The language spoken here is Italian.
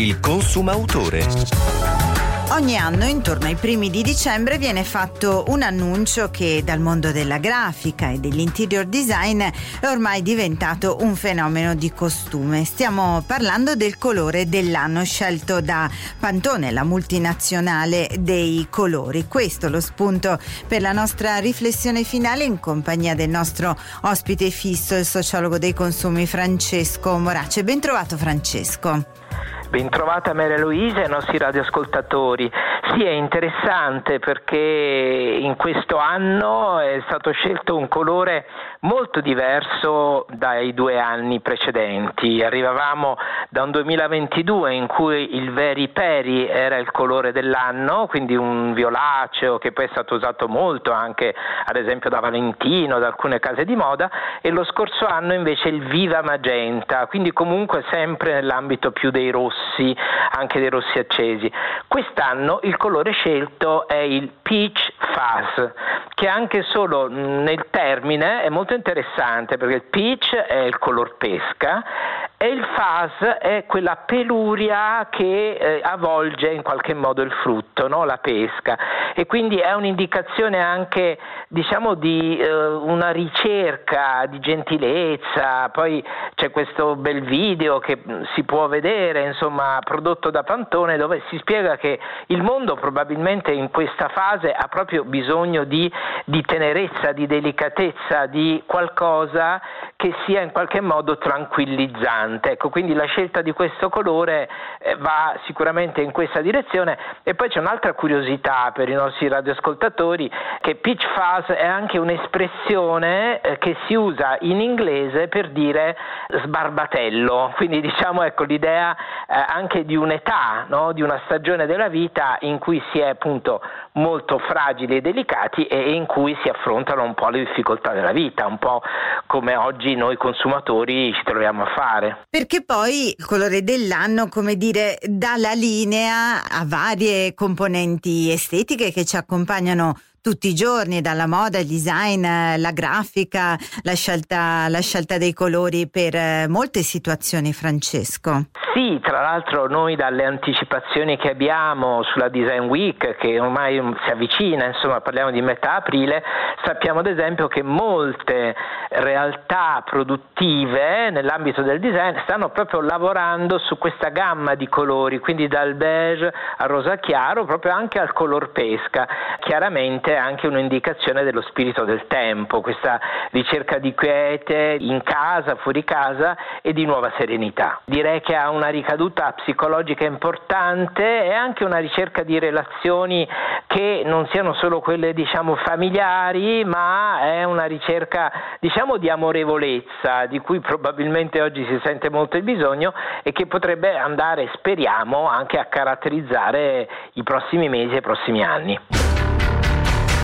Il consumautore. Ogni anno, intorno ai primi di dicembre, viene fatto un annuncio che dal mondo della grafica e dell'interior design è ormai diventato un fenomeno di costume. Stiamo parlando del colore dell'anno scelto da Pantone, la multinazionale dei colori. Questo lo spunto per la nostra riflessione finale in compagnia del nostro ospite fisso, il sociologo dei consumi Francesco Morace. Ben trovato, Francesco. Bentrovata Maria Luisa e ai nostri radioascoltatori. Sì, è interessante perché in questo anno è stato scelto un colore molto diverso dai 2 anni precedenti. Arrivavamo da un 2022 in cui il Very Peri era il colore dell'anno, quindi un violaceo che poi è stato usato molto anche ad esempio da Valentino, da alcune case di moda, e lo scorso anno invece il Viva Magenta, quindi comunque sempre nell'ambito più dei rossi, anche dei rossi accesi. Quest'anno il colore scelto è il Peach Fuzz, che anche solo nel termine è molto interessante perché il peach è il color pesca e il fuzz è quella peluria che avvolge in qualche modo il frutto, no? La pesca, e quindi è un'indicazione anche diciamo di una ricerca di gentilezza. Poi c'è questo bel video che si può vedere, insomma, prodotto da Pantone, dove si spiega che il mondo probabilmente in questa fase ha proprio bisogno di tenerezza, di delicatezza, di qualcosa che sia in qualche modo tranquillizzante. Ecco, quindi la scelta di questo colore va sicuramente in questa direzione. E poi c'è un'altra curiosità per i nostri radioascoltatori, che Peach Fuzz è anche un'espressione che si usa in inglese per dire sbarbatello, quindi diciamo ecco l'idea anche di un'età, no? Di una stagione della vita in cui si è appunto molto fragili e delicati e in cui si affrontano un po' le difficoltà della vita, un po' come oggi noi consumatori ci troviamo a fare. Perché poi il colore dell'anno, come dire, dà la linea a varie componenti estetiche che ci accompagnano tutti i giorni, dalla moda, il design, la grafica, la scelta dei colori per molte situazioni, Francesco. Sì, tra l'altro noi dalle anticipazioni che abbiamo sulla Design Week, che ormai si avvicina, insomma parliamo di metà aprile, sappiamo ad esempio che molte realtà produttive nell'ambito del design stanno proprio lavorando su questa gamma di colori, quindi dal beige al rosa chiaro, proprio anche al color pesca. Chiaramente anche un'indicazione dello spirito del tempo, questa ricerca di quiete in casa, fuori casa e di nuova serenità. Direi che ha una ricaduta psicologica importante e anche una ricerca di relazioni che non siano solo quelle diciamo familiari, ma è una ricerca diciamo di amorevolezza di cui probabilmente oggi si sente molto il bisogno e che potrebbe andare, speriamo, anche a caratterizzare i prossimi mesi e i prossimi anni.